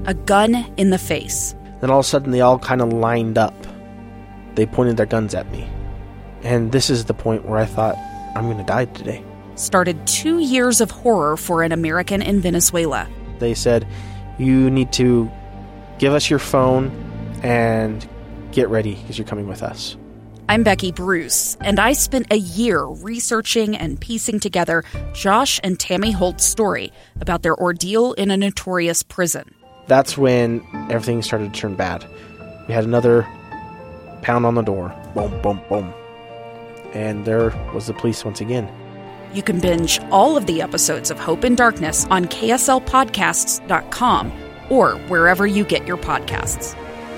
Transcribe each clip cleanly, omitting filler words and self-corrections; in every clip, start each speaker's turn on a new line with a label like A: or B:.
A: a gun in the face.
B: Then all of a sudden, they all kind of lined up. They pointed their guns at me. And this is the point where I thought, I'm going to die today.
A: Started 2 years of horror for an American in Venezuela.
B: They said, you need to give us your phone and get ready because you're coming with us.
A: I'm Becky Bruce, and I spent a year researching and piecing together Josh and Tammy Holt's story about their ordeal in a notorious prison.
B: That's when everything started to turn bad. We had another pound on the door. Boom, boom, boom. And there was the police once again.
A: You can binge all of the episodes of Hope in Darkness on KSLpodcasts.com or wherever you get your podcasts.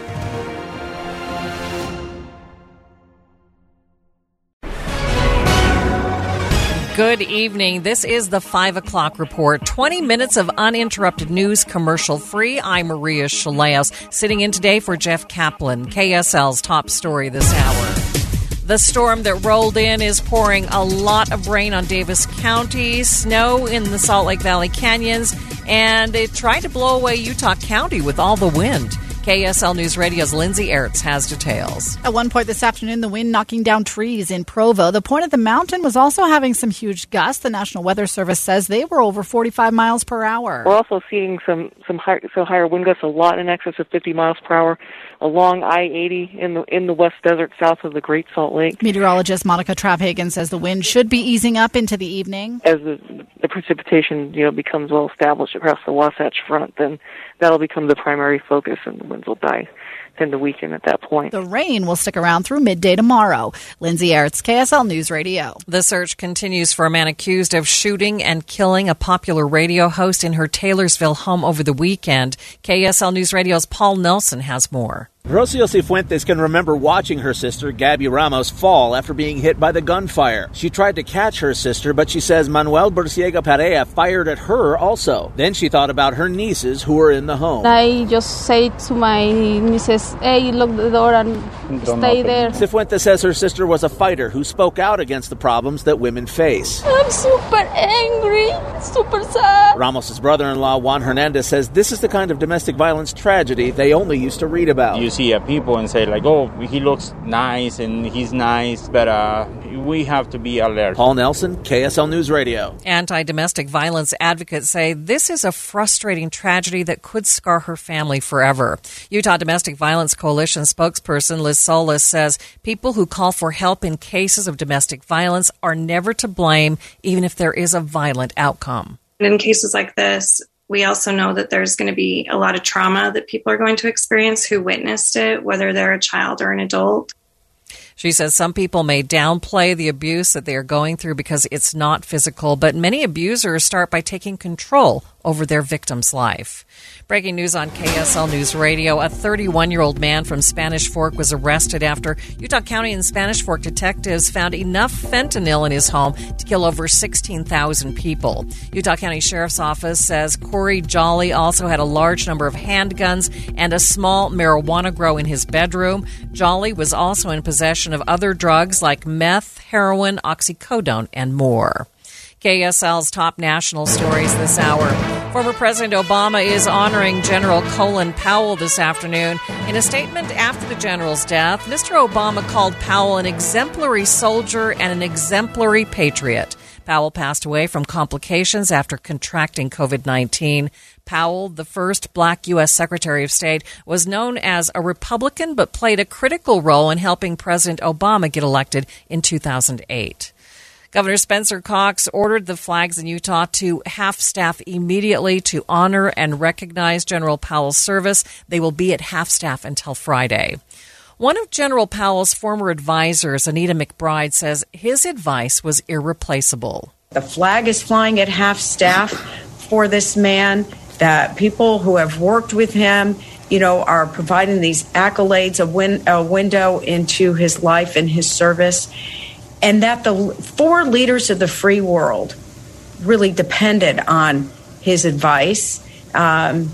C: Good evening. This is the 5 o'clock report. 20 minutes of uninterrupted news, commercial free. I'm Maria Shilaos, sitting in today for Jeff Kaplan, KSL's top story this hour. The storm that rolled in is pouring a lot of rain on Davis County, snow in the Salt Lake Valley canyons, and it tried to blow away Utah County with all the wind. KSL News Radio's Lindsay Ertz has details.
D: At one point this afternoon, the wind knocking down trees in Provo. The point of the mountain was also having some huge gusts. The National Weather Service says they were over 45 miles per hour.
E: We're also seeing some higher wind gusts, a lot in excess of 50 miles per hour along I-80 in the West Desert south of the Great Salt Lake.
D: Meteorologist Monica Trapp-Hagen says the wind should be easing up into the evening.
E: As the precipitation becomes well established across the Wasatch Front, then that'll become the primary focus, and the winds will tend to weaken at that point.
D: The rain will stick around through midday tomorrow. Lindsay Ertz, KSL News Radio.
C: The search continues for a man accused of shooting and killing a popular radio host in her Taylorsville home over the weekend. KSL News Radio's Paul Nelson has more.
F: Rocio Cifuentes can remember watching her sister, Gabby Ramos, fall after being hit by the gunfire. She tried to catch her sister, but she says Manuel Burciega Perea fired at her also. Then she thought about her nieces who were in the home.
G: I just say to my nieces, hey, lock the door and stay there.
F: Cifuentes says her sister was a fighter who spoke out against the problems that women face.
G: I'm super angry, super sad.
F: Ramos' brother-in-law, Juan Hernandez, says this is the kind of domestic violence tragedy they only used to read about.
H: You see people and say, like, oh, he looks nice and he's nice, but we have to be alert.
F: Paul Nelson, KSL News Radio.
C: Anti-domestic violence advocates say this is a frustrating tragedy that could scar her family forever. Utah Domestic Violence Coalition spokesperson Liz Solis says people who call for help in cases of domestic violence are never to blame, even if there is a violent outcome.
I: In cases like this, we also know that there's going to be a lot of trauma that people are going to experience who witnessed it, whether they're a child or an adult.
C: She says some people may downplay the abuse that they are going through because it's not physical, but many abusers start by taking control over their victim's life. Breaking news on KSL News Radio. A 31-year-old man from Spanish Fork was arrested after Utah County and Spanish Fork detectives found enough fentanyl in his home to kill over 16,000 people. Utah County Sheriff's Office says Corey Jolly also had a large number of handguns and a small marijuana grow in his bedroom. Jolly was also in possession of other drugs like meth, heroin, oxycodone, and more. KSL's top national stories this hour. Former President Obama is honoring General Colin Powell this afternoon. In a statement after the general's death, Mr. Obama called Powell an exemplary soldier and an exemplary patriot. Powell passed away from complications after contracting COVID-19. Powell, the first black U.S. Secretary of State, was known as a Republican but played a critical role in helping President Obama get elected in 2008. Governor Spencer Cox ordered the flags in Utah to half-staff immediately to honor and recognize General Powell's service. They will be at half-staff until Friday. One of General Powell's former advisors, Anita McBride, says his advice was irreplaceable.
J: The flag is flying at half-staff for this man. That people who have worked with him, are providing these accolades, a window into his life and his service. And that the four leaders of the free world really depended on his advice and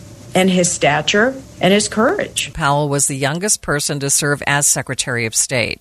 J: his stature and his courage.
C: Powell was the youngest person to serve as Secretary of State.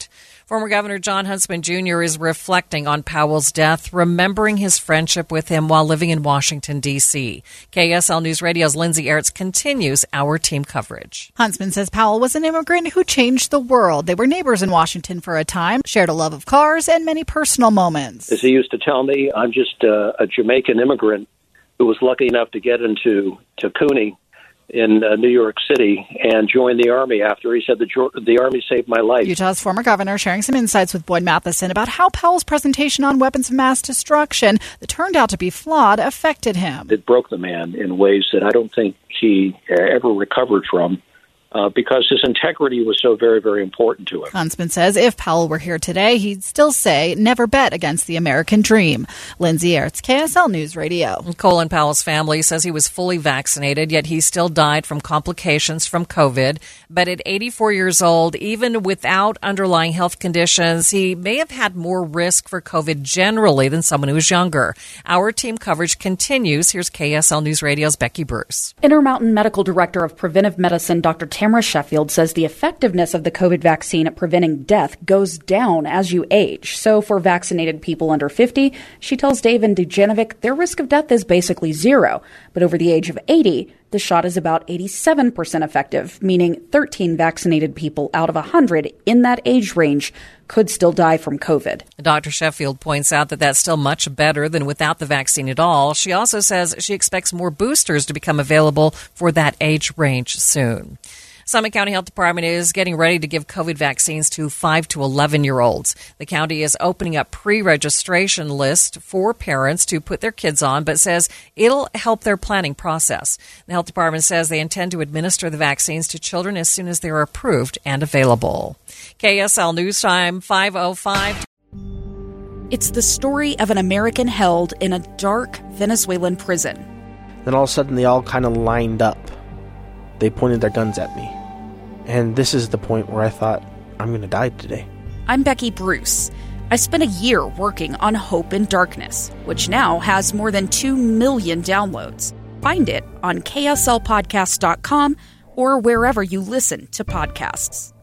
C: Former Governor John Huntsman Jr. is reflecting on Powell's death, remembering his friendship with him while living in Washington, D.C. KSL News Radio's Lindsay Aerts continues our team coverage.
D: Huntsman says Powell was an immigrant who changed the world. They were neighbors in Washington for a time, shared a love of cars, and many personal moments.
K: As he used to tell me, I'm just a Jamaican immigrant who was lucky enough to get into CUNY in New York City and joined the Army after. He said the Army saved my life.
D: Utah's former governor sharing some insights with Boyd Matheson about how Powell's presentation on weapons of mass destruction that turned out to be flawed affected him.
K: It broke the man in ways that I don't think he ever recovered from. Because his integrity was so very, very important to him.
D: Huntsman says if Powell were here today, he'd still say, never bet against the American dream. Lindsay Aerts, KSL News Radio.
C: Colin Powell's family says he was fully vaccinated, yet he still died from complications from COVID. But at 84 years old, even without underlying health conditions, he may have had more risk for COVID generally than someone who was younger. Our team coverage continues. Here's KSL News Radio's Becky Bruce.
L: Intermountain Medical Director of Preventive Medicine, Dr. Tamara Sheffield, says the effectiveness of the COVID vaccine at preventing death goes down as you age. So for vaccinated people under 50, she tells Dave and Dujanovic their risk of death is basically zero. But over the age of 80, the shot is about 87% effective, meaning 13 vaccinated people out of 100 in that age range could still die from COVID.
C: Dr. Sheffield points out that that's still much better than without the vaccine at all. She also says she expects more boosters to become available for that age range soon. Summit County Health Department is getting ready to give COVID vaccines to 5 to 11-year-olds. The county is opening up pre-registration list for parents to put their kids on, but says it'll help their planning process. The health department says they intend to administer the vaccines to children as soon as they're approved and available. KSL News Time 5:05.
A: It's the story of an American held in a dark Venezuelan prison.
B: Then all of a sudden they all kind of lined up. They pointed their guns at me. And this is the point where I thought, I'm going to die today.
A: I'm Becky Bruce. I spent a year working on Hope in Darkness, which now has more than 2 million downloads. Find it on kslpodcast.com or wherever you listen to podcasts.